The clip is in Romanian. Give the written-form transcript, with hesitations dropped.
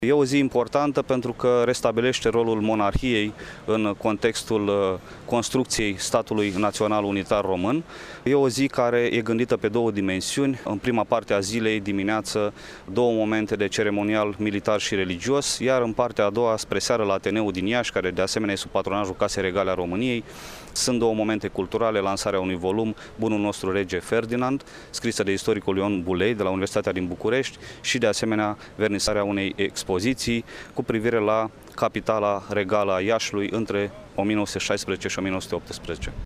E o zi importantă pentru că restabilește rolul monarhiei în contextul construcției statului național unitar român. E o zi care e gândită pe două dimensiuni. În prima parte a zilei, dimineață, două momente de ceremonial militar și religios, iar în partea a doua, spre seară, la Ateneul din Iași, care de asemenea e sub patronajul Casei Regale a României, sunt două momente culturale, lansarea unui volum, Bunul nostru rege Ferdinand, scrisă de istoricul Ion Bulei de la Universitatea din București și de asemenea vernisarea unei expoziții cu privire la capitala regală a Iașului între 1916 și 1918.